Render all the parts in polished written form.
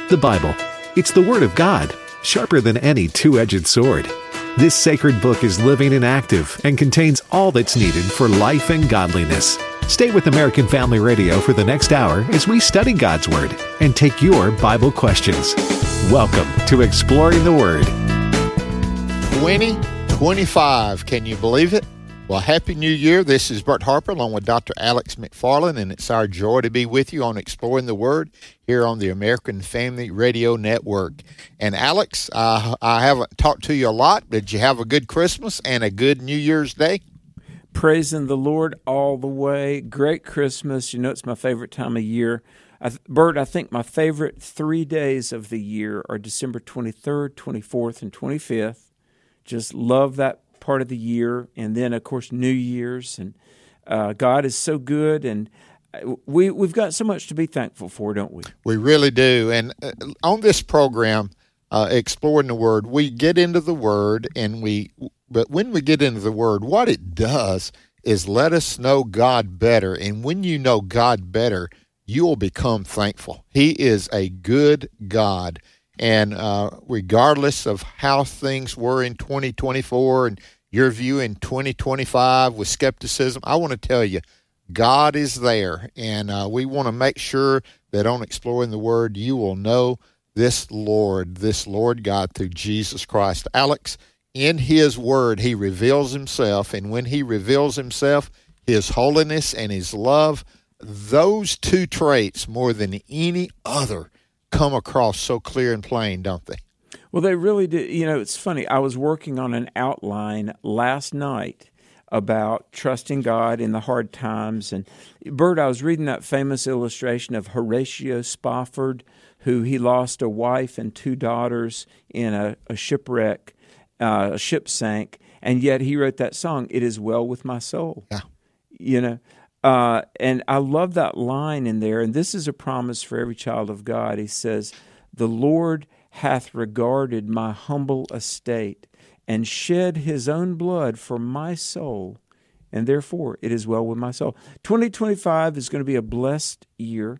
The Bible. It's the Word of God, sharper than any two-edged sword. This sacred book is living and active and contains all that's needed for life and godliness. Stay with American Family Radio for the next hour as we study God's Word and take your Bible questions. Welcome to Exploring the Word. 2025, can you believe it? Well, Happy New Year. This is Bert Harper along with Dr. Alex McFarland, and it's our joy to be with you on Exploring the Word here on the American Family Radio Network. And Alex, I haven't talked to you a lot. Did you have a good Christmas and a good New Year's Day? Praising the Lord all the way. Great Christmas. You know, it's my favorite time of year. Bert, I think my favorite 3 days of the year are December 23rd, 24th, and 25th. Just love that part of the year, and then of course New Year's, and God is so good, and we've got so much to be thankful for, don't we? We really do. And on this program, Exploring the Word, we get into the Word, but when we get into the Word, what it does is let us know God better, and when you know God better, you will become thankful. He is a good God. And regardless of how things were in 2024 and your view in 2025 with skepticism, I want to tell you, God is there. And we want to make sure that on Exploring the Word, you will know this Lord God through Jesus Christ. Alex, in His Word, He reveals Himself. And when He reveals Himself, His holiness and His love, those two traits more than any other come across so clear and plain, don't they? Well, they really do. You know, it's funny. I was working on an outline last night about trusting God in the hard times. And, Bert, I was reading that famous illustration of Horatio Spafford, who he lost a wife and two daughters in a shipwreck, a ship sank, and yet he wrote that song, "It Is Well With My Soul." Yeah. You know, and I love that line in there, and this is a promise for every child of God. He says, "The Lord hath regarded my humble estate, and shed His own blood for my soul, and therefore it is well with my soul." 2025 is going to be a blessed year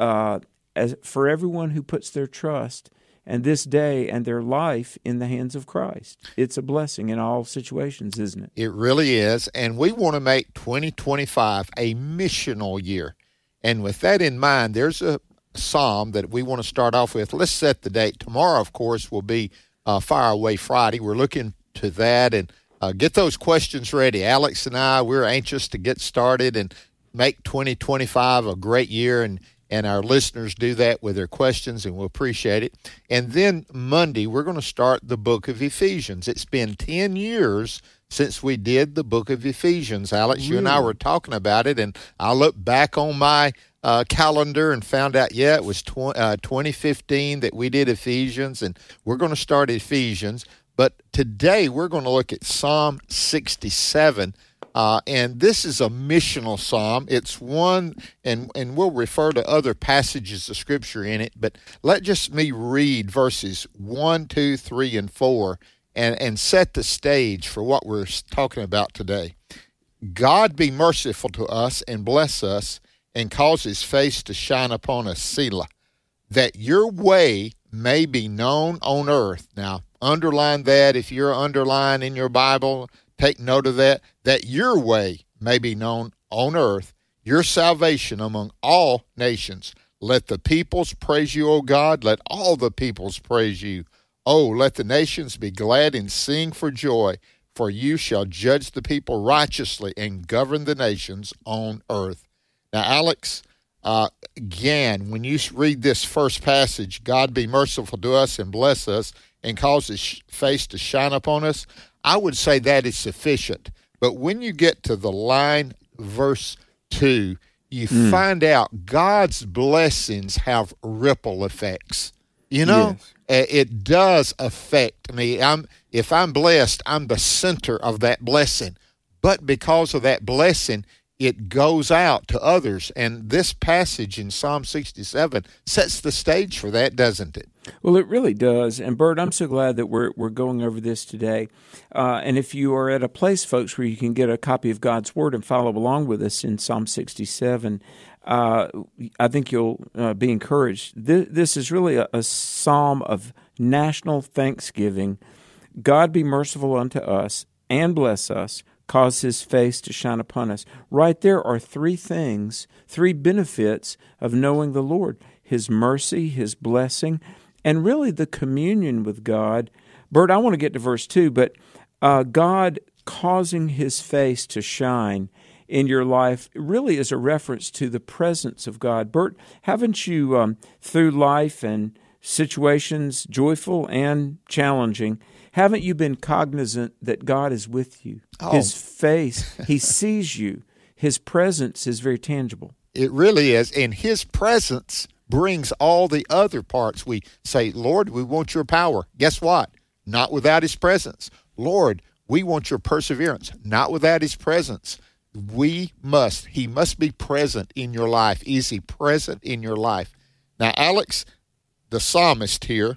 for everyone who puts their trust and this day and their life in the hands of Christ. It's a blessing in all situations, isn't it? It really is, and we want to make 2025 a missional year. And with that in mind, there's a psalm that we want to start off with. Let's set the date. Tomorrow, of course, will be Fire Away Friday. We're looking to that, and get those questions ready. Alex and I, we're anxious to get started and make 2025 a great year, and our listeners do that with their questions, and we'll appreciate it. And then Monday, we're going to start the book of Ephesians. It's been 10 years since we did the book of Ephesians. Alex, you and I were talking about it, and I looked back on my calendar and found out, it was 2015 that we did Ephesians, and we're going to start Ephesians. But today, we're going to look at Psalm 67. And this is a missional psalm. It's one, and we'll refer to other passages of Scripture in it, but let just me read verses 1, 2, 3, and 4 and set the stage for what we're talking about today. God be merciful to us and bless us and cause His face to shine upon us, Selah, that your way may be known on earth. Now, underline that if you're underlining in your Bible. Take note of that your way may be known on earth, your salvation among all nations. Let the peoples praise you, O God. Let all the peoples praise you. Oh, let the nations be glad and sing for joy, for you shall judge the people righteously and govern the nations on earth. Now, Alex, again, when you read this first passage, God be merciful to us and bless us and cause His face to shine upon us, I would say that is sufficient. But when you get to the line, verse 2, you find out God's blessings have ripple effects. You know, it does affect me. If I'm blessed, I'm the center of that blessing. But because of that blessing, it goes out to others. And this passage in Psalm 67 sets the stage for that, doesn't it? Well, it really does. And Bert, I'm so glad that we're going over this today. And if you are at a place, folks, where you can get a copy of God's Word and follow along with us in Psalm 67, I think you'll be encouraged. This is really a psalm of national thanksgiving. God be merciful unto us and bless us, cause his face to shine upon us. Right there are three things, three benefits of knowing the Lord: his mercy, his blessing, and really the communion with God. Bert, I want to get to verse 2, but God causing his face to shine in your life really is a reference to the presence of God. Bert, haven't you, through life and situations, joyful and challenging, haven't you been cognizant that God is with you? Oh. His face, he sees you. His presence is very tangible. It really is. And his presence brings all the other parts. We say, Lord, we want your power. Guess what? Not without his presence. Lord, we want your perseverance. Not without his presence. He must be present in your life. Is he present in your life? Now, Alex, the psalmist here,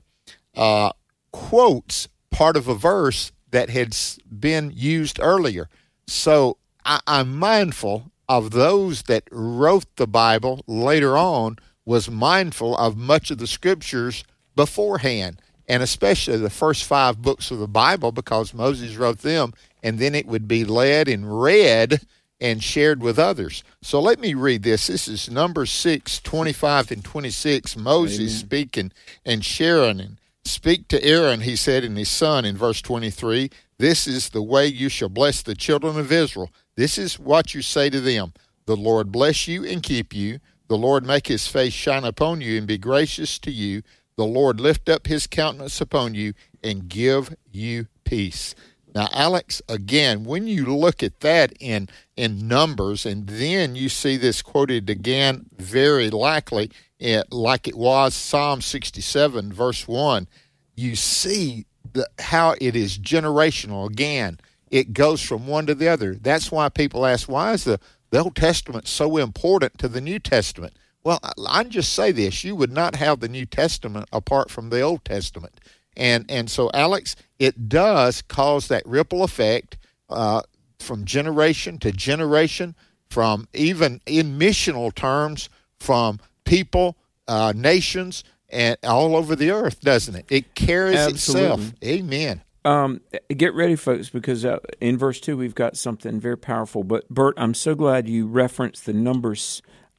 quotes part of a verse that had been used earlier. So I'm mindful of those that wrote the Bible later on, was mindful of much of the scriptures beforehand, and especially the first 5 books of the Bible, because Moses wrote them, and then it would be led and read and shared with others. So let me read this. This is Numbers 6, 25 and 26. Moses Amen. speaking and sharing. And speak to Aaron, he said, and his son in verse 23, this is the way you shall bless the children of Israel. This is what you say to them. The Lord bless you and keep you. The Lord make his face shine upon you and be gracious to you. The Lord lift up his countenance upon you and give you peace. Now, Alex, again, when you look at that in Numbers, and then you see this quoted again very likely, like it was Psalm 67, verse 1, you see how it is generational. Again, it goes from one to the other. That's why people ask, why is the Old Testament so important to the New Testament? Well, I just say this, you would not have the New Testament apart from the Old Testament. And so, Alex, it does cause that ripple effect from generation to generation, from even in missional terms, from people, nations, and all over the earth, doesn't it? It carries Absolutely. itself. Amen. Get ready, folks, because in verse 2 we've got something very powerful. But, Bert, I'm so glad you referenced the Numbers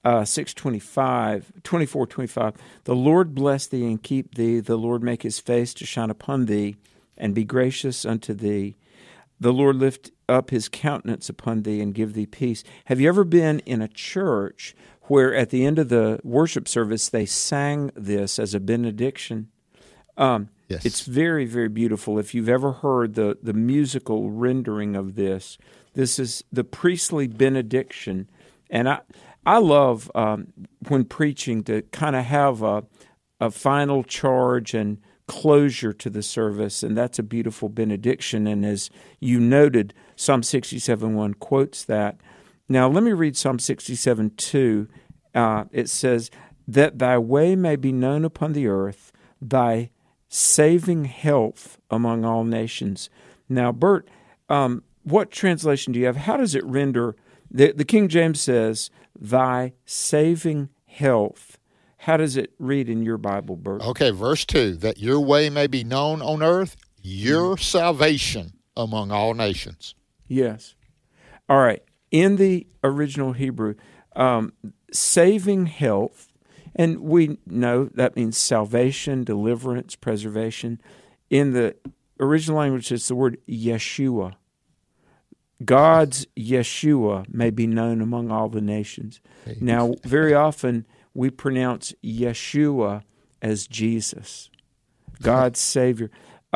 24:25. The Lord bless thee and keep thee. The Lord make his face to shine upon thee and be gracious unto thee. The Lord lift up his countenance upon thee and give thee peace. Have you ever been in a church where at the end of the worship service they sang this as a benediction? Yes. It's very, very beautiful. If you've ever heard the musical rendering of this is the priestly benediction. And I love when preaching to kind of have a final charge and closure to the service, and that's a beautiful benediction. And as you noted, Psalm 67:1 quotes that. Now let me read Psalm 67:2. It says, that thy way may be known upon the earth, thy saving health among all nations. Now, Bert, what translation do you have? How does it render? The King James says, thy saving health. How does it read in your Bible, Bert? Okay, verse 2, that your way may be known on earth, your salvation among all nations. Yes. All right. In the original Hebrew, saving health, and we know that means salvation, deliverance, preservation. In the original language, it's the word Yeshua. God's Yeshua may be known among all the nations. Now, very often we pronounce Yeshua as Jesus, God's Savior.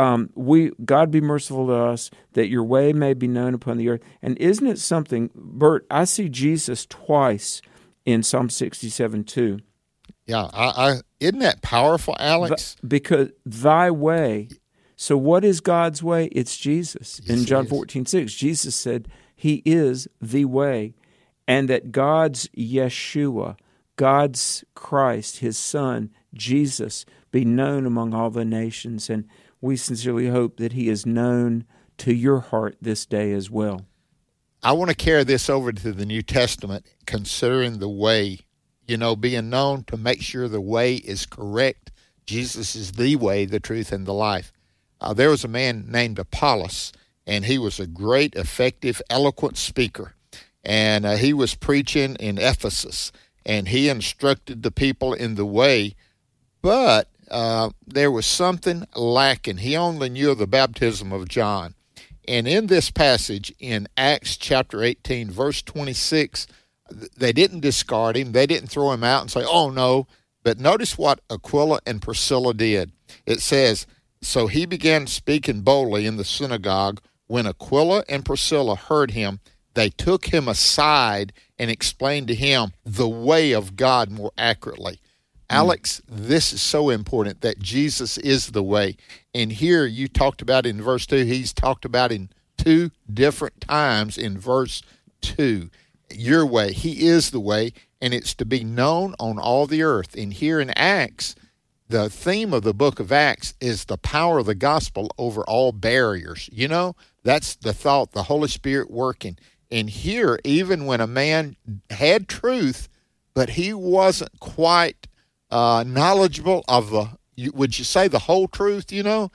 God be merciful to us, that your way may be known upon the earth. And isn't it something, Bert, I see Jesus twice in Psalm 67:2. Yeah, isn't that powerful, Alex? Because thy way. So what is God's way? It's Jesus. Yes, in John 14:6, Jesus said he is the way, and that God's Yeshua, God's Christ, his Son, Jesus, be known among all the nations. And we sincerely hope that he is known to your heart this day as well. I want to carry this over to the New Testament, considering the way being known to make sure the way is correct. Jesus is the way, the truth, and the life. There was a man named Apollos, and he was a great, effective, eloquent speaker. And he was preaching in Ephesus, and he instructed the people in the way, but there was something lacking. He only knew of the baptism of John. And in this passage, in Acts chapter 18, verse 26, they didn't discard him. They didn't throw him out and say, oh, no. But notice what Aquila and Priscilla did. It says, so he began speaking boldly in the synagogue. When Aquila and Priscilla heard him, they took him aside and explained to him the way of God more accurately. Alex, this is so important that Jesus is the way. And here you talked about in verse 2, he's talked about in 2 different times in verse 2. Your way, he is the way, and it's to be known on all the earth. And here in Acts, the theme of the book of Acts is the power of the gospel over all barriers. That's the thought, the Holy Spirit working. And here, even when a man had truth, but he wasn't quite knowledgeable of would you say the whole truth,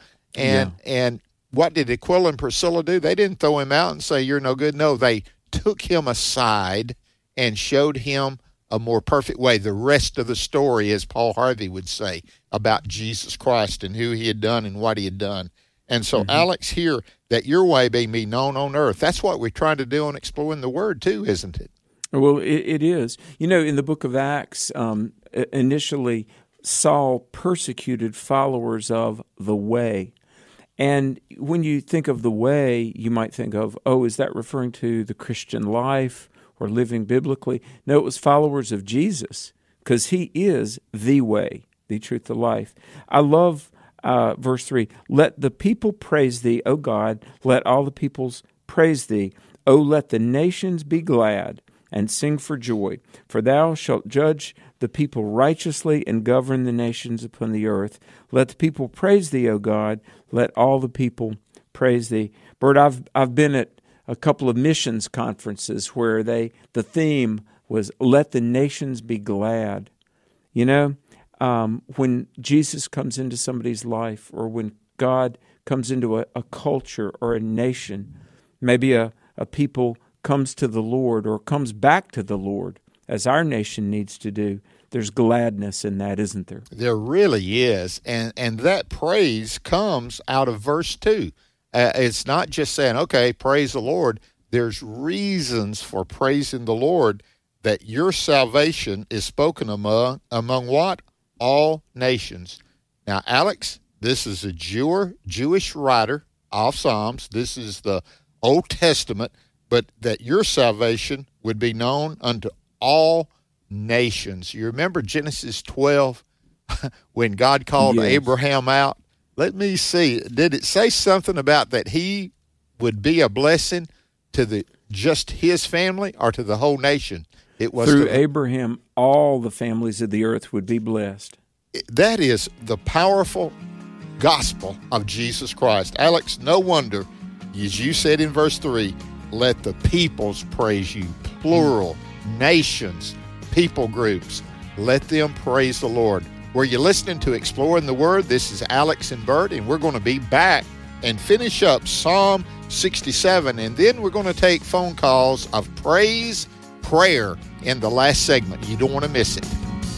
And what did Aquila and Priscilla do? They didn't throw him out and say, you're no good. No, they took him aside and showed him a more perfect way. The rest of the story, as Paul Harvey would say, about Jesus Christ and who he had done and what he had done. And so, Alex, here, that your way may be known on earth. That's what we're trying to do on Exploring the Word, too, isn't it? Well, it is. In the book of Acts, initially, Saul persecuted followers of the way. And when you think of the way, you might think of, is that referring to the Christian life or living biblically? No, it was followers of Jesus, because he is the way, the truth, the life. I love verse 3. Let the people praise thee, O God. Let all the peoples praise thee. O let the nations be glad and sing for joy. For thou shalt judge the people righteously and govern the nations upon the earth. Let the people praise thee, O God. Let all the people praise thee. Bert, I've been at a couple of missions conferences where the theme was let the nations be glad. When Jesus comes into somebody's life, or when God comes into a culture or a nation, maybe a people comes to the Lord or comes back to the Lord, as our nation needs to do, there's gladness in that, isn't there? There really is. And that praise comes out of verse 2. It's not just saying, okay, praise the Lord. There's reasons for praising the Lord, that your salvation is spoken among what? All nations. Now, Alex, this is a Jewish writer of Psalms. This is the Old Testament, but that your salvation would be known unto all nations. You remember Genesis 12 when God called Abraham out? Let me see. Did it say something about that he would be a blessing to just his family or to the whole nation? It was through Abraham, all the families of the earth would be blessed. That is the powerful gospel of Jesus Christ. Alex, no wonder, as you said in verse 3, let the peoples praise you, plural, nations, people groups. Let them praise the Lord. Were you listening to Exploring the Word? This is Alex and Bert, and we're going to be back and finish up Psalm 67, and then we're going to take phone calls of praise, prayer in the last segment. You don't want to miss it.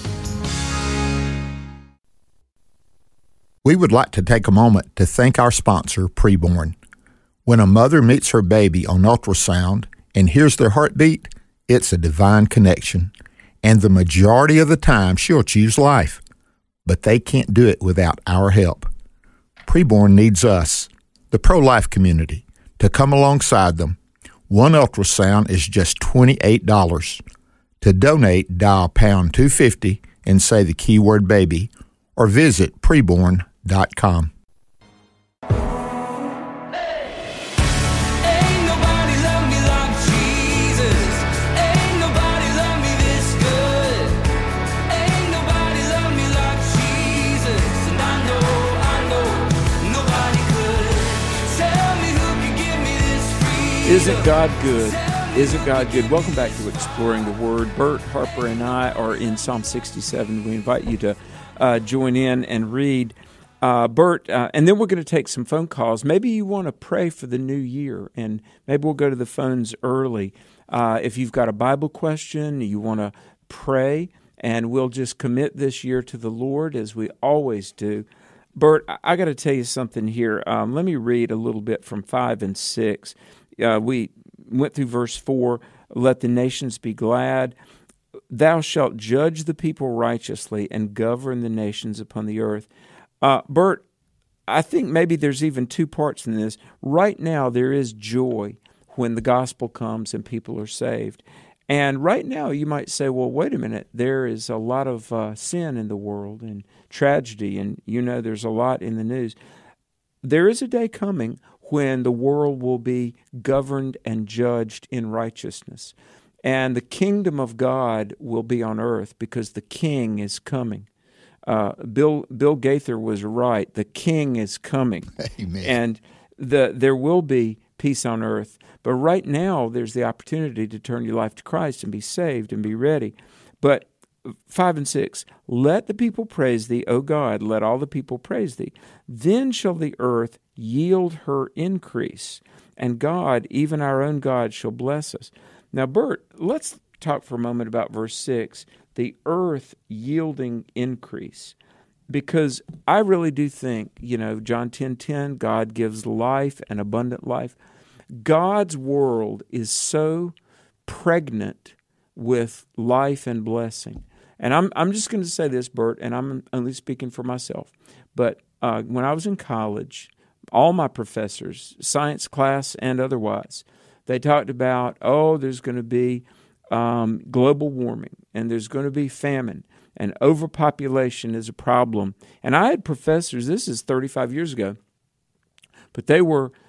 We would like to take a moment to thank our sponsor, Preborn. When a mother meets her baby on ultrasound and hears their heartbeat, it's a divine connection. And the majority of the time, she'll choose life. But they can't do it without our help. Preborn needs us, the pro-life community, to come alongside them. One ultrasound is just $28. To donate, dial pound 250 and say the keyword baby, or visit preborn.com. Isn't God good? Isn't God good? Welcome back to Exploring the Word. Bert Harper and I are in Psalm 67. We invite you to join in and read. Bert, and then we're going to take some phone calls. Maybe you want to pray for the new year, and maybe we'll go to the phones early. If you've got a Bible question, you want to pray, and we'll just commit this year to the Lord as we always do. Bert, I got to tell you something here. Let me read a little bit from 5 and 6. We went through verse 4, let the nations be glad. Thou shalt judge the people righteously and govern the nations upon the earth. Bert, I think maybe there's even two parts in this. Right now, there is joy when the gospel comes and people are saved. And right now, you might say, well, wait a minute, there is a lot of sin in the world and tragedy, and there's a lot in the news. There is a day coming when the world will be governed and judged in righteousness. And the kingdom of God will be on earth because the king is coming. Bill Gaither was right. The king is coming. Amen. And there will be peace on earth. But right now, there's the opportunity to turn your life to Christ and be saved and be ready. But 5 and 6, let the people praise thee, O God, let all the people praise thee. Then shall the earth yield her increase, and God, even our own God, shall bless us. Now, Bert, let's talk for a moment about verse 6, the earth yielding increase. Because I really do think, John 10:10, God gives life and abundant life. God's world is so pregnant with life and blessing. And I'm just going to say this, Bert, and I'm only speaking for myself. But when I was in college, all my professors, science class and otherwise, they talked about, there's going to be global warming, and there's going to be famine, and overpopulation is a problem. And I had professors, this is 35 years ago, but they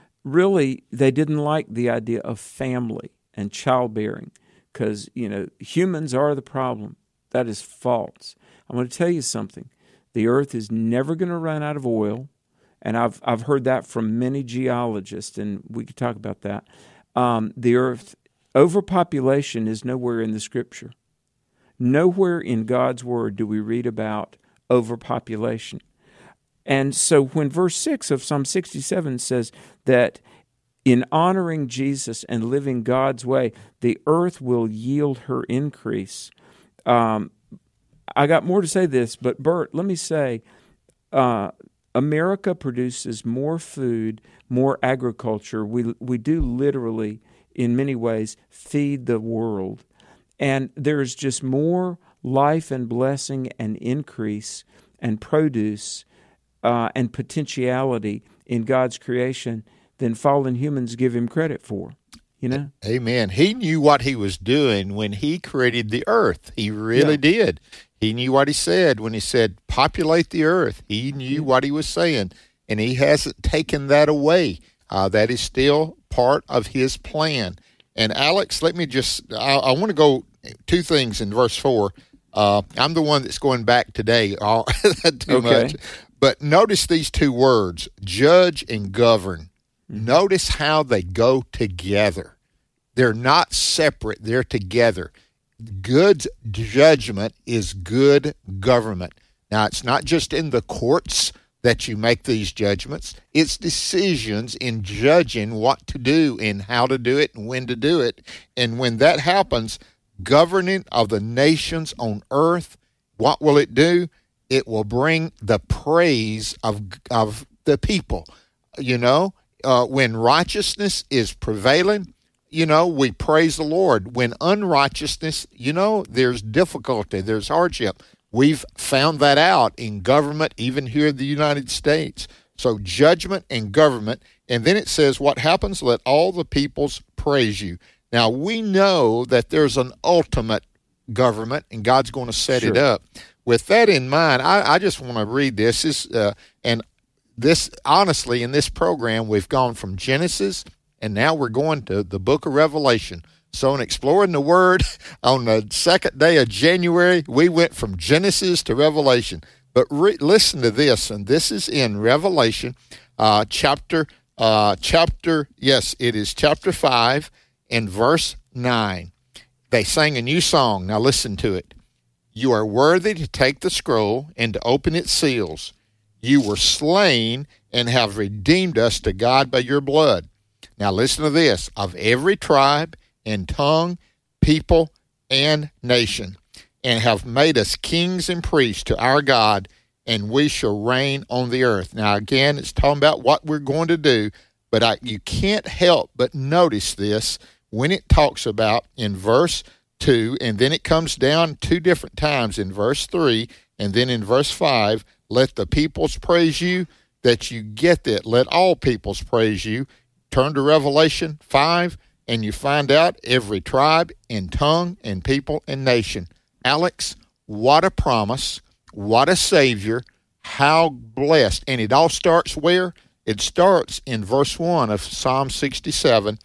didn't like the idea of family and childbearing because, humans are the problem. That is false. I'm going to tell you something. The earth is never going to run out of oil, and I've heard that from many geologists, and we could talk about that. The earth, overpopulation is nowhere in the Scripture. Nowhere in God's Word do we read about overpopulation. And so when verse 6 of Psalm 67 says that in honoring Jesus and living God's way, the earth will yield her increase. I got more to say this, but Bert, let me say, America produces more food, more agriculture. We do literally, in many ways, feed the world. And there's just more life and blessing and increase and produce and potentiality in God's creation than fallen humans give him credit for. Amen. He knew what he was doing when he created the earth. He really did. He knew what he said when he said, populate the earth. He knew what he was saying, and he hasn't taken that away. That is still part of his plan. And Alex, let me I want to go two things in verse 4. I'm the one that's going back today too much. But notice these two words, judge and govern. Notice how they go together. They're not separate. They're together. Good judgment is good government. Now, it's not just in the courts that you make these judgments. It's decisions in judging what to do and how to do it and when to do it. And when that happens, governing of the nations on earth, what will it do? It will bring the praise of the people. When righteousness is prevailing, we praise the Lord. When unrighteousness, there's difficulty, there's hardship. We've found that out in government, even here in the United States. So judgment and government. And then it says, what happens? Let all the peoples praise you. Now, we know that there's an ultimate government, and God's going to set it up. With that in mind, I just want to read this. Honestly, in this program, we've gone from Genesis, and now we're going to the book of Revelation. So in Exploring the Word, on the second day of January, we went from Genesis to Revelation. But listen to this, and this is in Revelation chapter 5 and verse 9. They sang a new song. Now listen to it. You are worthy to take the scroll and to open its seals. You were slain and have redeemed us to God by your blood. Now listen to this. Of every tribe and tongue, people, and nation, and have made us kings and priests to our God, and we shall reign on the earth. Now again, it's talking about what we're going to do, but you can't help but notice this when it talks about in verse 2, and then it comes down 2 different times in verse 3, and then in verse 5, let the peoples praise you, that you get that. Let all peoples praise you. Turn to Revelation 5, and you find out every tribe and tongue and people and nation. Alex, what a promise, what a Savior, how blessed. And it all starts where? It starts in verse 1 of Psalm 67.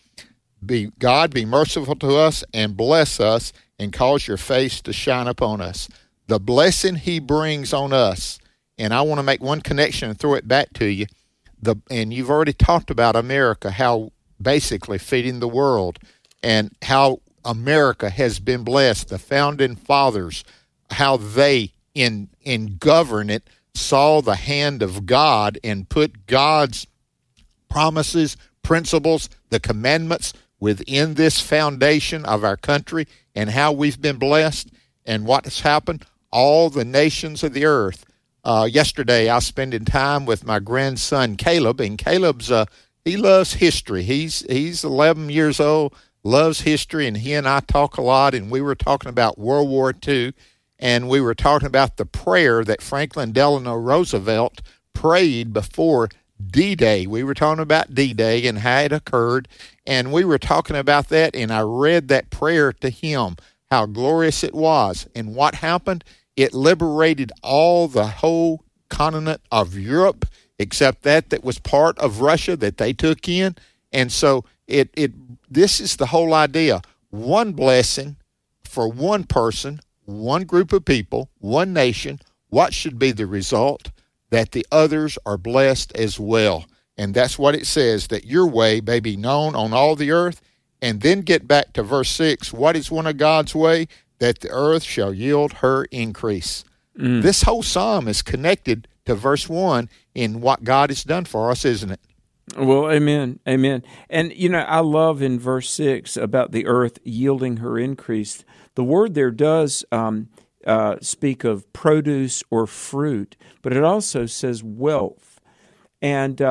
God, be merciful to us and bless us and cause your face to shine upon us. The blessing he brings on us. And I want to make one connection and throw it back to you. And you've already talked about America, how basically feeding the world, and how America has been blessed. The founding fathers, how they, in govern it, saw the hand of God and put God's promises, principles, the commandments within this foundation of our country, and how we've been blessed. And what has happened? All the nations of the earth. Yesterday, I was spending time with my grandson Caleb, and Caleb's he loves history. He's 11 years old, loves history, and he and I talk a lot. And we were talking about World War II, and we were talking about the prayer that Franklin Delano Roosevelt prayed before D-Day. We were talking about D-Day and how it occurred, and we were talking about that. And I read that prayer to him, how glorious it was, and what happened. It liberated all the whole continent of Europe, except that was part of Russia that they took in. And so this is the whole idea. One blessing for one person, one group of people, one nation. What should be the result? That the others are blessed as well. And that's what it says, that your way may be known on all the earth. And then get back to verse 6. What is one of God's way? That the earth shall yield her increase. This whole psalm is connected to verse 1 in what God has done for us, isn't it? Well, amen, amen. And, I love in verse 6 about the earth yielding her increase. The word there does speak of produce or fruit, but it also says wealth. And,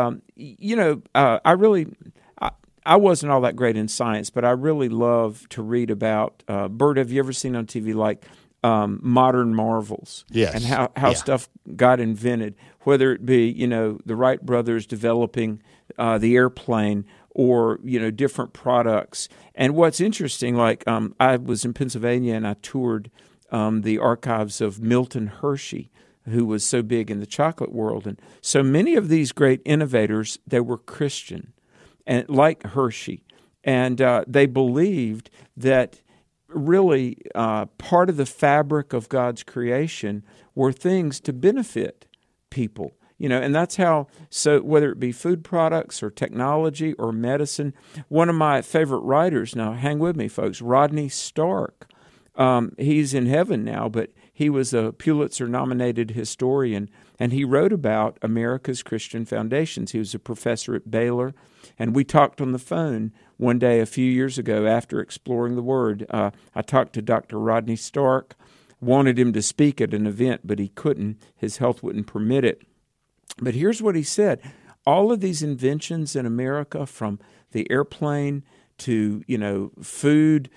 I wasn't all that great in science, but I really love to read about, Bert, have you ever seen on TV Modern Marvels? Yes. And how stuff got invented, whether it be, the Wright brothers developing the airplane or, different products. And what's interesting, I was in Pennsylvania and I toured the archives of Milton Hershey, who was so big in the chocolate world. And so many of these great innovators, they were Christian. And like Hershey, and they believed that really part of the fabric of God's creation were things to benefit people, and that's how, so whether it be food products or technology or medicine. One of my favorite writers, now hang with me folks, Rodney Stark, he's in heaven now, but he was a Pulitzer-nominated historian, and he wrote about America's Christian foundations. He was a professor at Baylor, and we talked on the phone one day a few years ago after exploring the Word. I talked to Dr. Rodney Stark, wanted him to speak at an event, but he couldn't. His health wouldn't permit it. But here's what he said. All of these inventions in America, from the airplane to, food,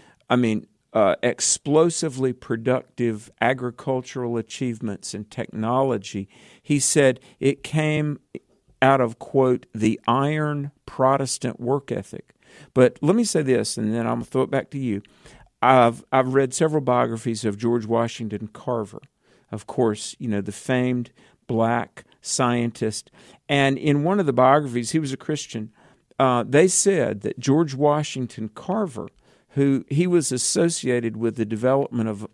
explosively productive agricultural achievements and technology, he said it came out of, quote, the iron Protestant work ethic. But let me say this, and then I'm going to throw it back to you. I've read several biographies of George Washington Carver, of course, the famed black scientist. And in one of the biographies, he was a Christian. They said that George Washington Carver, who he was associated with the development of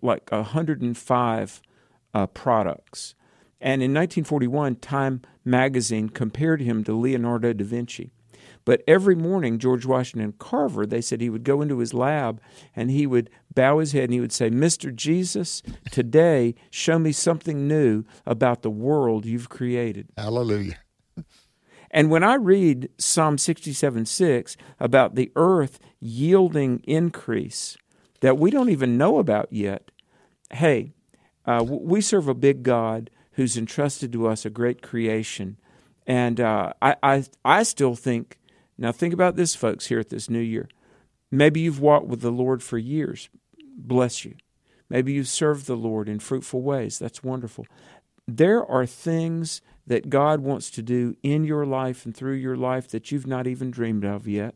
105 products. And in 1941, Time magazine compared him to Leonardo da Vinci. But every morning, George Washington Carver, they said he would go into his lab and he would bow his head and he would say, Mr. Jesus, today show me something new about the world you've created. Hallelujah. And when I read Psalm 67:6 about the earth yielding increase that we don't even know about yet, hey, we serve a big God who's entrusted to us a great creation. And I still think, now think about this, folks, here at this new year. Maybe you've walked with the Lord for years. Bless you. Maybe you've served the Lord in fruitful ways. That's wonderful. There are things that God wants to do in your life and through your life that you've not even dreamed of yet.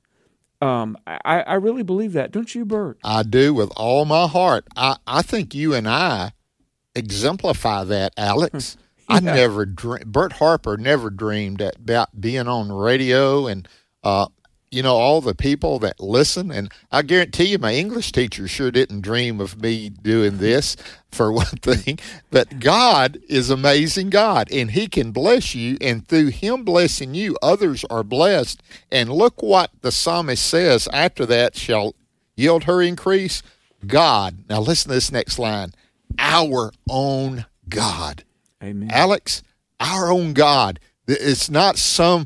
I really believe that. Don't you, Bert? I do with all my heart. I think you and I exemplify that, Alex. Yeah. Bert Harper never dreamed about being on radio and, all the people that listen. And I guarantee you my English teacher sure didn't dream of me doing this, for one thing. But God is amazing God, and he can bless you, and through him blessing you, others are blessed. And look what the psalmist says after that, shall yield her increase. God, now listen to this next line, our own God. Amen. Alex, our own God. It's not some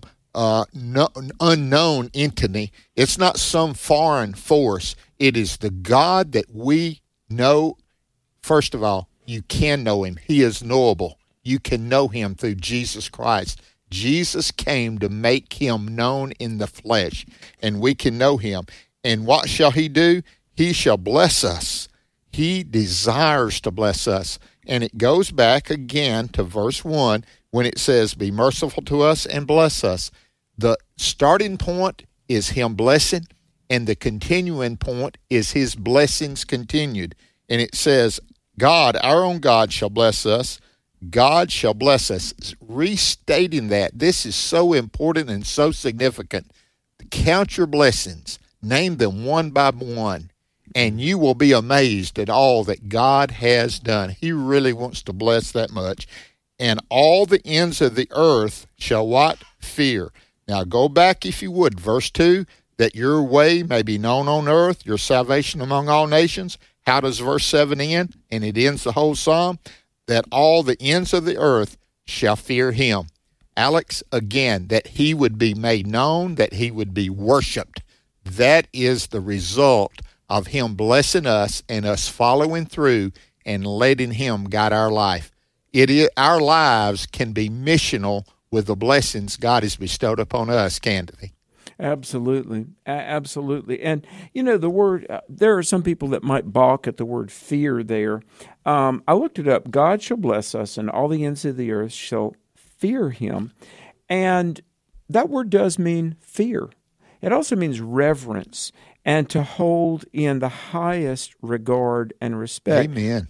unknown entity. It's not some foreign force. It is the God that we know. First of all, you can know him. He is knowable. You can know him through Jesus Christ. Jesus came to make him known in the flesh, and we can know him. And what shall he do? He shall bless us. He desires to bless us. And it goes back again to verse 1 when it says, be merciful to us and bless us. The starting point is him blessing, and the continuing point is his blessings continued. And it says, God, our own God, shall bless us. God shall bless us. Restating that, this is so important and so significant. Count your blessings. Name them one by one. And you will be amazed at all that God has done. He really wants to bless that much. And all the ends of the earth shall what? Fear. Now go back, if you would, verse 2, that your way may be known on earth, your salvation among all nations. How does verse 7 end? And it ends the whole psalm, that all the ends of the earth shall fear him. Alex, again, that he would be made known, that he would be worshiped. That is the result of him blessing us and us following through and letting him guide our life. Our lives can be missional with the blessings God has bestowed upon us, can't they? Absolutely. Absolutely. And, the word, there are some people that might balk at the word fear there. I looked it up. God shall bless us, and all the ends of the earth shall fear him. And that word does mean fear. It also means reverence and to hold in the highest regard and respect. Amen.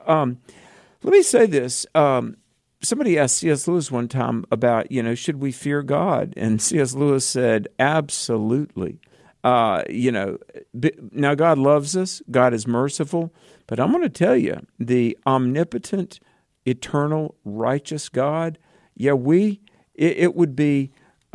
Let me say this. Somebody asked C.S. Lewis one time about, should we fear God? And C.S. Lewis said, absolutely. Now God loves us. God is merciful. But I'm going to tell you, the omnipotent, eternal, righteous God, it would be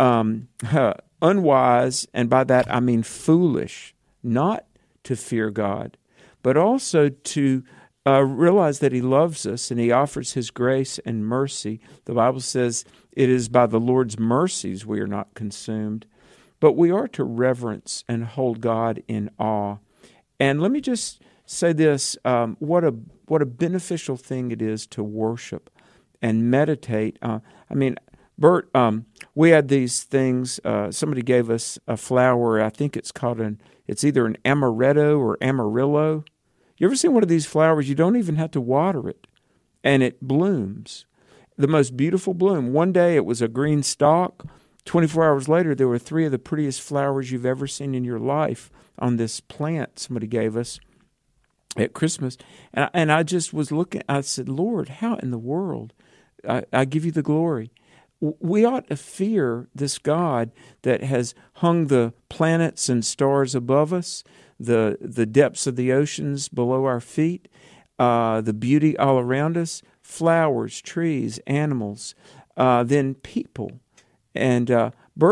unwise, and by that I mean foolish, not to fear God, but also to realize that he loves us and he offers his grace and mercy. The Bible says it is by the Lord's mercies we are not consumed, but we are to reverence and hold God in awe. And let me just say this, what a beneficial thing it is to worship and meditate. Bert, we had these things. Somebody gave us a flower. I think it's it's either an amaretto or amarillo. You ever seen one of these flowers? You don't even have to water it, and it blooms. The most beautiful bloom. One day it was a green stalk. 24 hours later, there were 3 of the prettiest flowers you've ever seen in your life on this plant somebody gave us at Christmas. And I just was looking. I said, Lord, how in the world? I give you the glory. We ought to fear this God that has hung the planets and stars above us, the depths of the oceans below our feet, the beauty all around us, flowers, trees, animals, then people. And Bert,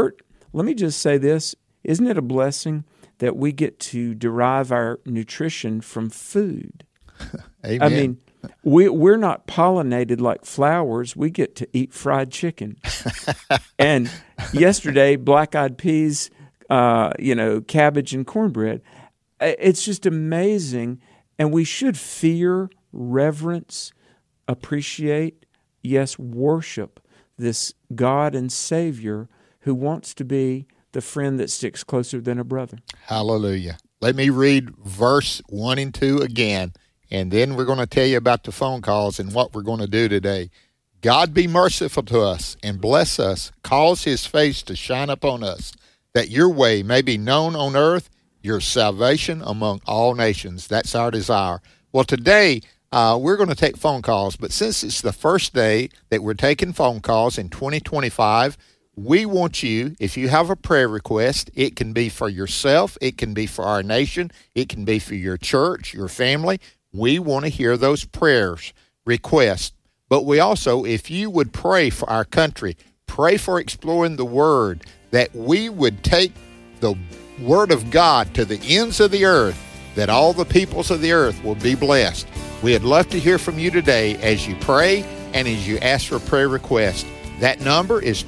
let me just say this. Isn't it a blessing that we get to derive our nutrition from food? Amen. I mean, we're not pollinated like flowers. We get to eat fried chicken. And yesterday, black-eyed peas, cabbage and cornbread. It's just amazing. And we should fear, reverence, appreciate, yes, worship this God and Savior who wants to be the friend that sticks closer than a brother. Hallelujah. Let me read verse 1 and 2 again, and then we're going to tell you about the phone calls and what we're going to do today. God be merciful to us and bless us, cause his face to shine upon us, that your way may be known on earth, your salvation among all nations. That's our desire. Well, today we're going to take phone calls, but since it's the first day that we're taking phone calls in 2025, we want you, if you have a prayer request, it can be for yourself, it can be for our nation, it can be for your church, your family. We want to hear those prayers, requests. But we also, if you would pray for our country, pray for Exploring the Word, that we would take the Word of God to the ends of the earth, that all the peoples of the earth will be blessed. We'd love to hear from you today as you pray and as you ask for a prayer request. That number is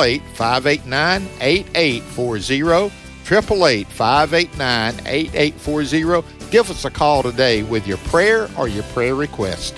888-589-8840, 888-589-8840. Give us a call today with your prayer or your prayer request.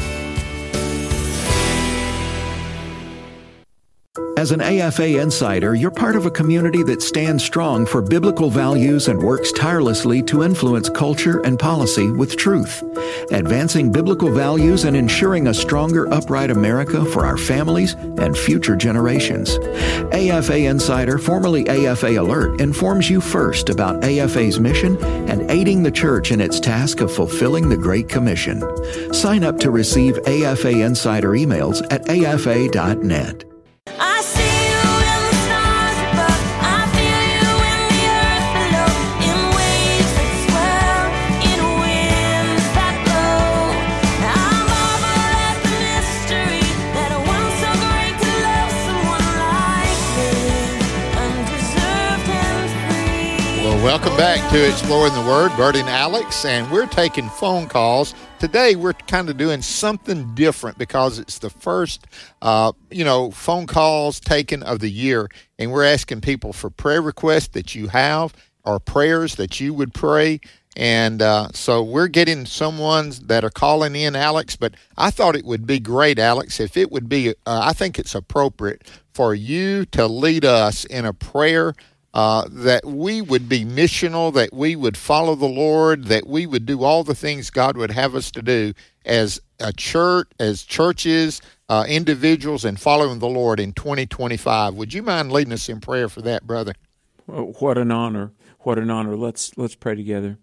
As an AFA insider, you're part of a community that stands strong for biblical values and works tirelessly to influence culture and policy with truth, advancing biblical values and ensuring a stronger, upright America for our families and future generations. AFA Insider, formerly AFA Alert, informs you first about AFA's mission and aiding the church in its task of fulfilling the Great Commission. Sign up to receive AFA Insider emails at afa.net. I see you in the stars above. I feel you in the earth below. In waves that swell, in winds that blow. I marvel at the mystery that one so great could love someone like me, undeserved and free. Well, welcome back to Exploring the Word. Bert and Alex, and we're taking phone calls. Today, we're kind of doing something different because it's the first, phone calls taken of the year, and we're asking people for prayer requests that you have or prayers that you would pray. And so we're getting someone that are calling in, Alex, but I thought it would be great, Alex, if it would be, I think it's appropriate for you to lead us in a prayer that we would be missional, that we would follow the Lord, that we would do all the things God would have us to do as a church, as churches, individuals, and following the Lord in 2025. Would you mind leading us in prayer for that, brother? Well, what an honor. What an honor. Let's pray together.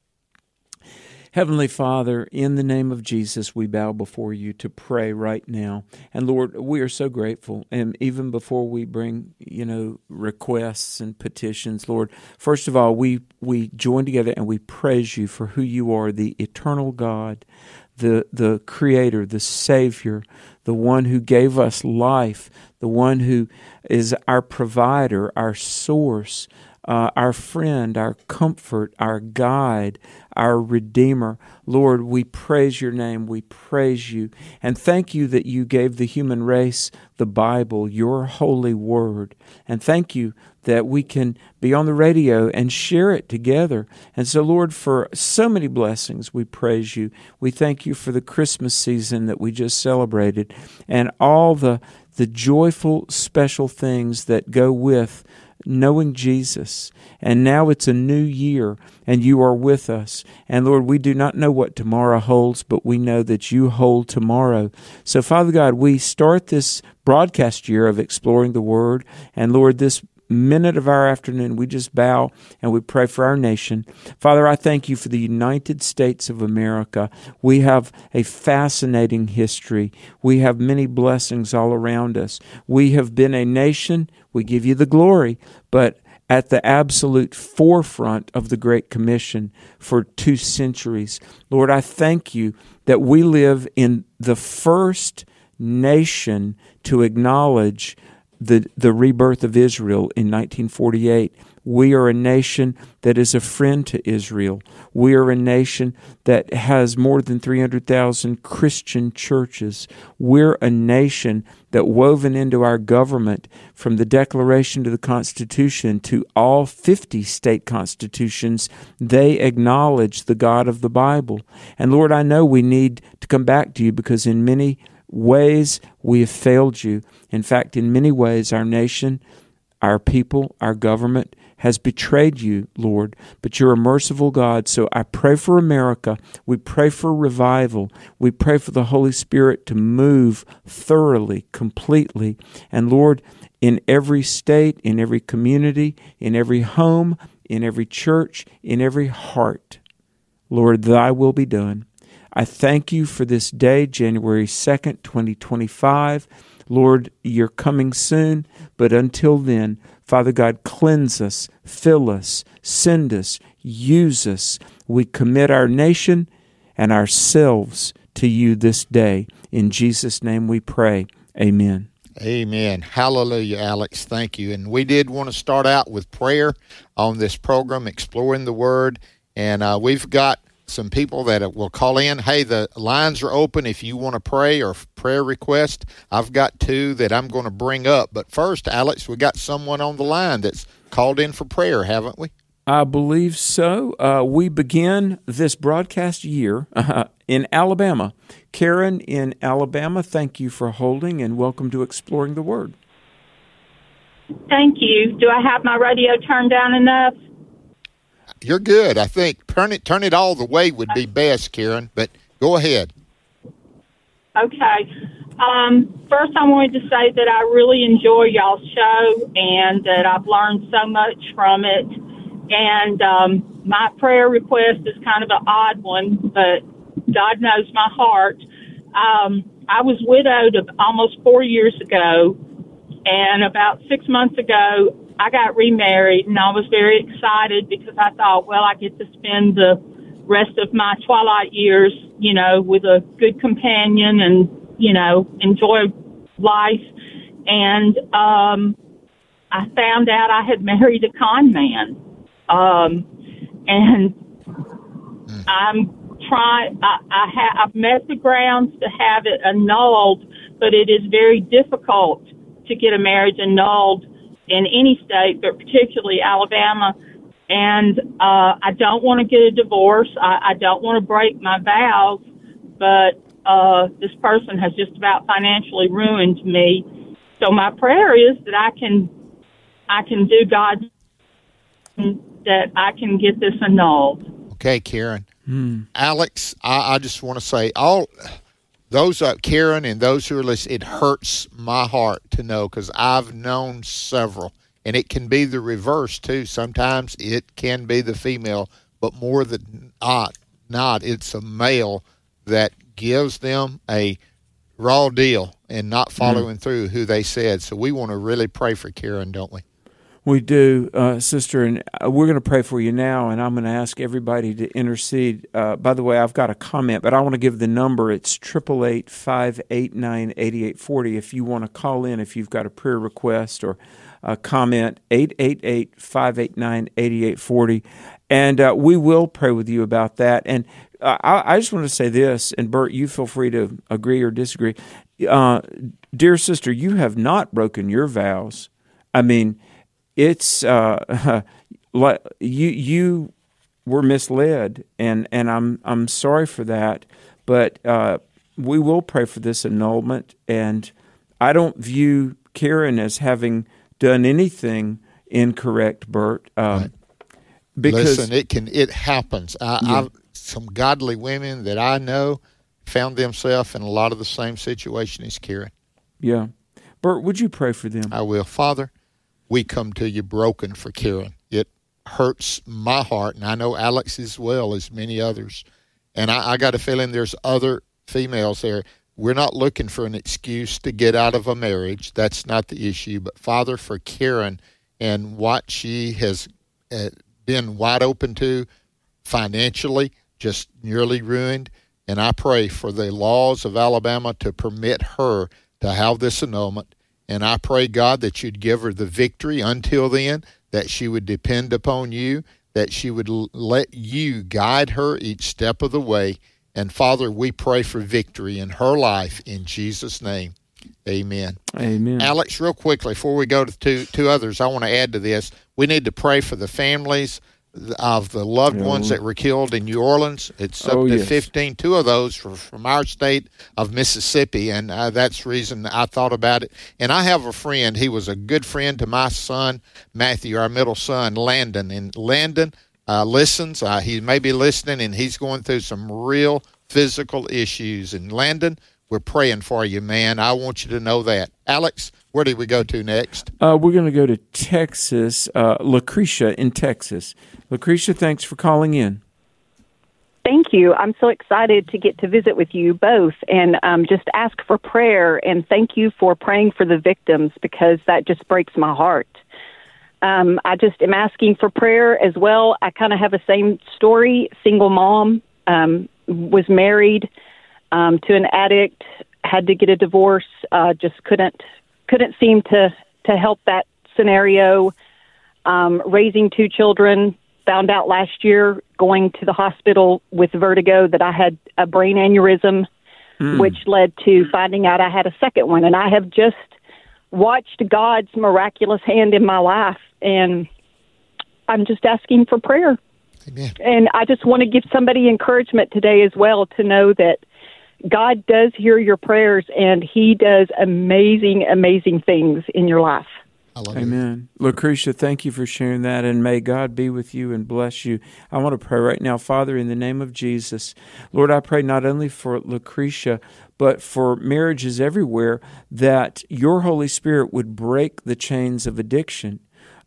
Heavenly Father, in the name of Jesus, we bow before you to pray right now. And Lord, we are so grateful. And even before we bring, requests and petitions, Lord, first of all, we join together and we praise you for who you are, the eternal God, the Creator, the Savior, the one who gave us life, the one who is our provider, our source, our friend, our comfort, our guide, our Redeemer. Lord, we praise your name. We praise you. And thank you that you gave the human race the Bible, your holy word. And thank you that we can be on the radio and share it together. And so, Lord, for so many blessings, we praise you. We thank you for the Christmas season that we just celebrated and all the joyful, special things that go with knowing Jesus. And now it's a new year, and you are with us. And Lord, we do not know what tomorrow holds, but we know that you hold tomorrow. So, Father God, we start this broadcast year of Exploring the Word. And Lord, this minute of our afternoon, we just bow and we pray for our nation. Father, I thank you for the United States of America. We have a fascinating history. We have many blessings all around us. We have been a nation, we give you the glory, but at the absolute forefront of the Great Commission for 2 centuries. Lord, I thank you that we live in the first nation to acknowledge the rebirth of Israel in 1948. We are a nation that is a friend to Israel. We are a nation that has more than 300,000 Christian churches. We're a nation that, woven into our government, from the Declaration to the Constitution to all 50 state constitutions, they acknowledge the God of the Bible. And Lord, I know we need to come back to you because in many ways we have failed you. In fact, in many ways, our nation, our people, our government has betrayed you, Lord, but you're a merciful God. So I pray for America. We pray for revival. We pray for the Holy Spirit to move thoroughly, completely. And Lord, in every state, in every community, in every home, in every church, in every heart, Lord, thy will be done. I thank you for this day, January 2nd, 2025. Lord, you're coming soon, but until then, Father God, cleanse us, fill us, send us, use us. We commit our nation and ourselves to you this day. In Jesus' name we pray. Amen. Amen. Hallelujah, Alex. Thank you. And we did want to start out with prayer on this program, Exploring the Word. And we've got some people that will call in. Hey, the lines are open if you want to pray or prayer request. I've got two that I'm going to bring up. But first, Alex, we got someone on the line that's called in for prayer, haven't we? I believe so. We begin this broadcast year in Alabama. Karen in Alabama, thank you for holding and welcome to Exploring the Word. Thank you. Do I have my radio turned down enough? You're good. I think turn it all the way would be best, Karen, but go ahead. Okay. First, I wanted to say that I really enjoy y'all's show and that I've learned so much from it. And my prayer request is kind of an odd one, but God knows my heart. I was widowed almost 4 years ago, and about 6 months ago, I got remarried, and I was very excited because I thought, well, I get to spend the rest of my twilight years, with a good companion and, enjoy life. And I found out I had married a con man. And I'm trying, I've met the grounds to have it annulled, but it is very difficult to get a marriage annulled in any state, but particularly Alabama. And I don't want to get a divorce. I don't want to break my vows, but this person has just about financially ruined me. So my prayer is that I can do God's, that I can get this annulled. Okay, Karen. Alex, I just want to say, all those, Karen and those who are listening, it hurts my heart to know because I've known several, and it can be the reverse too. Sometimes it can be the female, but more than not, it's a male that gives them a raw deal and not following through who they said. So we want to really pray for Karen, don't we? We do, Sister, and we're going to pray for you now, and I'm going to ask everybody to intercede. By the way, I've got a comment, but I want to give the number. It's 888-589-8840 if you want to call in, if you've got a prayer request or a comment, 888-589-8840, and we will pray with you about that. And I just want to say this, and Bert, you feel free to agree or disagree. Dear sister, you have not broken your vows. I mean, it's you were misled, and I'm sorry for that. But we will pray for this annulment, and I don't view Karen as having done anything incorrect, Bert. Because listen, it happens. I've some godly women that I know found themselves in a lot of the same situation as Karen. Yeah, Bert, would you pray for them? I will, Father. We come to you broken for Karen. It hurts my heart, and I know Alex as well as many others. And I got a feeling there's other females there. We're not looking for an excuse to get out of a marriage. That's not the issue. But, Father, for Karen and what she has been wide open to financially, just nearly ruined, and I pray for the laws of Alabama to permit her to have this annulment. And I pray, God, that you'd give her the victory until then, that she would depend upon you, that she would let you guide her each step of the way. And, Father, we pray for victory in her life in Jesus' name. Amen. Amen. Alex, real quickly, before we go to two others, I want to add to this. We need to pray for the families of the loved ones that were killed in New Orleans. It's up to 15. Two of those from our state of Mississippi, and that's the reason I thought about it. And I have a friend. He was a good friend to my son, Matthew, our middle son, Landon. And Landon listens. He may be listening, and he's going through some real physical issues. And Landon, we're praying for you, man. I want you to know that. Alex, where do we go to next? We're going to go to Texas, Lucretia in Texas. Lucretia, thanks for calling in. Thank you. I'm so excited to get to visit with you both and just ask for prayer, and thank you for praying for the victims, because that just breaks my heart. I just am asking for prayer as well. I kind of have the same story. Single mom, was married to an addict, had to get a divorce, just couldn't seem to help that scenario. Raising two children, found out last year going to the hospital with vertigo that I had a brain aneurysm, which led to finding out I had a second one. And I have just watched God's miraculous hand in my life, and I'm just asking for prayer. Amen. And I just want to give somebody encouragement today as well, to know that God does hear your prayers, and he does amazing, amazing things in your life. Amen. Lucretia, thank you for sharing that, and may God be with you and bless you. I want to pray right now. Father, in the name of Jesus, Lord, I pray not only for Lucretia, but for marriages everywhere, that your Holy Spirit would break the chains of addiction.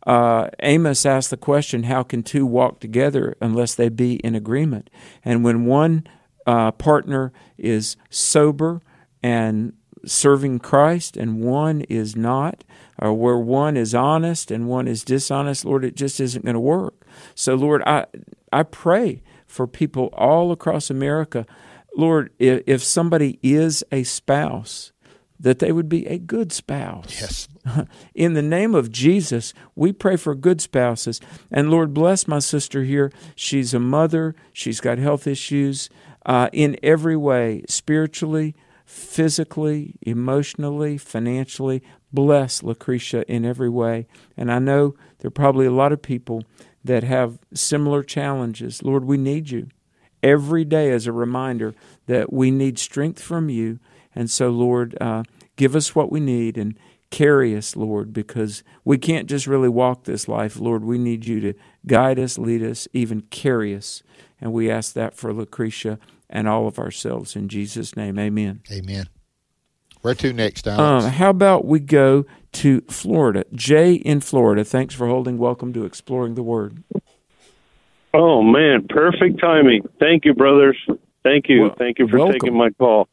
Amos asked the question, how can two walk together unless they be in agreement? And when one partner is sober and serving Christ and one is not, or where one is honest and one is dishonest, Lord, it just isn't going to work. So, Lord, I pray for people all across America, Lord, if somebody is a spouse, that they would be a good spouse. Yes. In the name of Jesus, we pray for good spouses. And Lord, bless my sister here. She's a mother. She's got health issues in every way, spiritually, physically, emotionally, financially. Bless Lucretia in every way. And I know there are probably a lot of people that have similar challenges. Lord, we need you every day as a reminder that we need strength from you. And so, Lord, give us what we need and carry us, Lord, because we can't just really walk this life. Lord, we need you to guide us, lead us, even carry us. And we ask that for Lucretia and all of ourselves in Jesus' name. Amen. Amen. Where to next, Alex? How about we go to Florida? Jay in Florida. Thanks for holding. Welcome to Exploring the Word. Oh, man, perfect timing. Thank you, brothers. Thank you. Well, thank you for welcome. taking my call.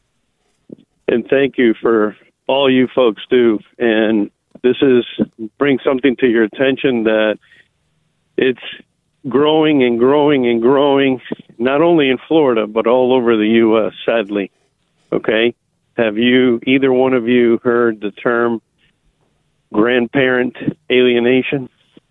And thank you for all you folks do. And this brings something to your attention that it's growing and growing and growing, not only in Florida, but all over the U.S., sadly. Okay? Have either one of you heard the term grandparent alienation?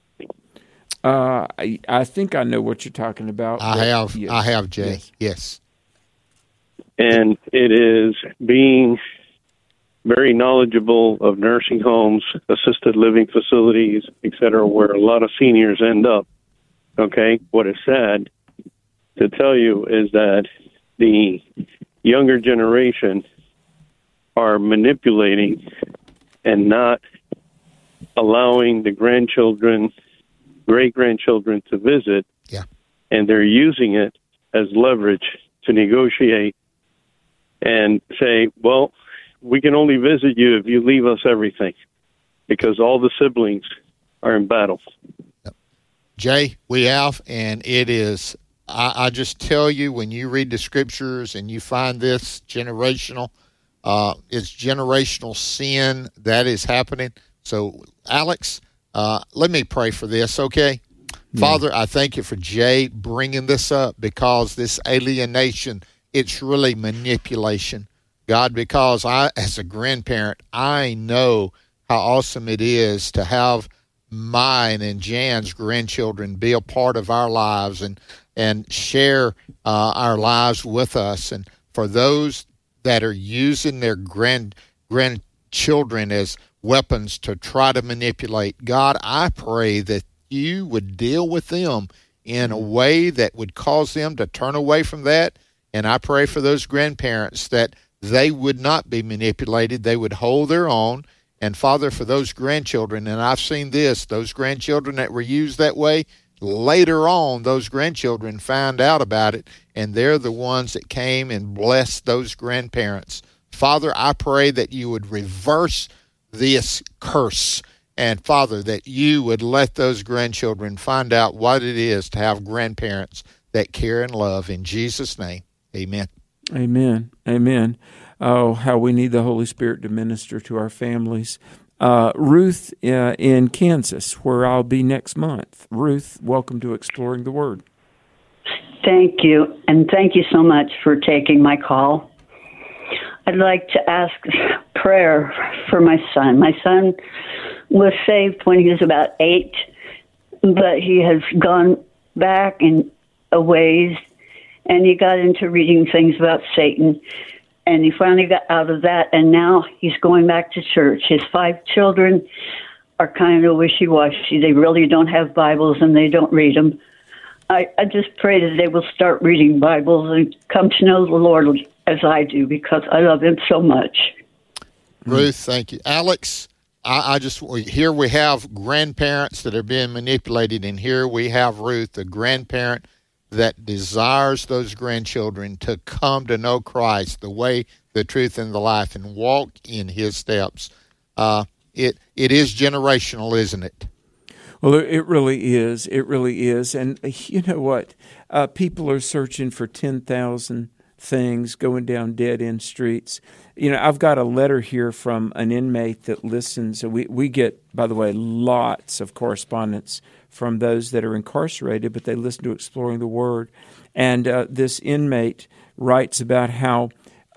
I think I know what you're talking about. I have. Yes. I have, Jay. Yes. And it is being very knowledgeable of nursing homes, assisted living facilities, et cetera, where a lot of seniors end up. Okay? What is sad to tell you is that the younger generation are manipulating and not allowing the grandchildren, great-grandchildren to visit, and they're using it as leverage to negotiate and say, well, we can only visit you if you leave us everything, because all the siblings are in battle. Jay, we have, and it is, I just tell you, when you read the scriptures and you find this generational, it's generational sin that is happening. So, Alex, let me pray for this, okay? Yeah. Father, I thank you for Jay bringing this up, because this alienation, it's really manipulation. God, because I, as a grandparent, I know how awesome it is to have mine and Jan's grandchildren be a part of our lives and share our lives with us. And for those that are using their grandchildren as weapons to try to manipulate, God, I pray that you would deal with them in a way that would cause them to turn away from that. And I pray for those grandparents that they would not be manipulated. They would hold their own. And, Father, for those grandchildren, and I've seen this, those grandchildren that were used that way, later on, those grandchildren found out about it, and they're the ones that came and blessed those grandparents. Father, I pray that you would reverse this curse, and, Father, that you would let those grandchildren find out what it is to have grandparents that care and love. In Jesus' name, amen. Amen. Amen. Oh, how we need the Holy Spirit to minister to our families. Ruth in Kansas, where I'll be next month. Ruth, welcome to Exploring the Word. Thank you, and thank you so much for taking my call. I'd like to ask prayer for my son. My son was saved when he was about 8, but he has gone back in a ways, and he got into reading things about Satan. And he finally got out of that, and now he's going back to church. His 5 children are kind of wishy-washy. They really don't have Bibles, and they don't read them. I just pray that they will start reading Bibles and come to know the Lord as I do, because I love him so much. Ruth, thank you. Alex, here we have grandparents that are being manipulated, and here we have Ruth, a grandparent that desires those grandchildren to come to know Christ, the way, the truth, and the life, and walk in his steps. It is generational, isn't it? Well, it really is. It really is. And you know what? People are searching for 10,000 things, going down dead-end streets. You know, I've got a letter here from an inmate that listens. We get, by the way, lots of correspondence from those that are incarcerated, but they listen to Exploring the Word. And this inmate writes about how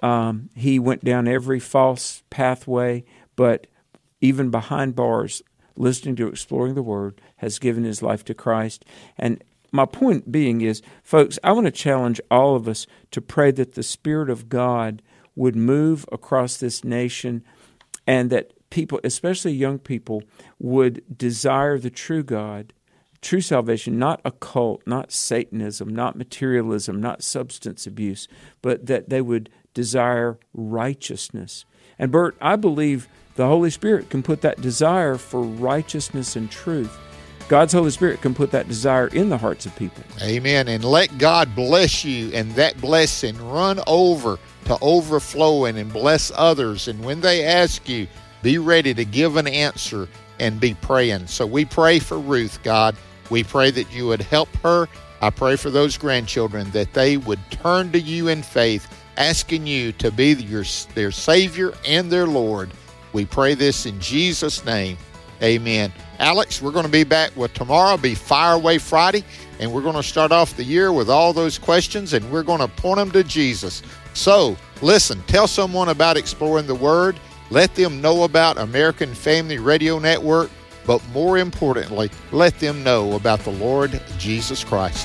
he went down every false pathway, but even behind bars, listening to Exploring the Word, has given his life to Christ. And my point being is, folks, I want to challenge all of us to pray that the Spirit of God would move across this nation, and that people, especially young people, would desire the true God, true salvation, not a cult, not Satanism, not materialism, not substance abuse, but that they would desire righteousness. And Bert, I believe the Holy Spirit can put that desire for righteousness and truth. God's Holy Spirit can put that desire in the hearts of people. Amen. And let God bless you, and that blessing run over to overflowing and bless others. And when they ask you, be ready to give an answer and be praying. So we pray for Ruth, God. We pray that you would help her. I pray for those grandchildren that they would turn to you in faith, asking you to be their Savior and their Lord. We pray this in Jesus' name. Amen. Alex, we're going to be back with tomorrow, be Fire Away Friday, and we're going to start off the year with all those questions, and we're going to point them to Jesus. So, listen, tell someone about Exploring the Word. Let them know about American Family Radio Network, but more importantly, let them know about the Lord Jesus Christ.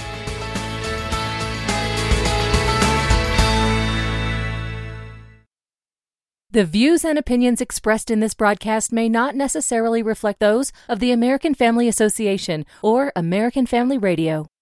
The views and opinions expressed in this broadcast may not necessarily reflect those of the American Family Association or American Family Radio.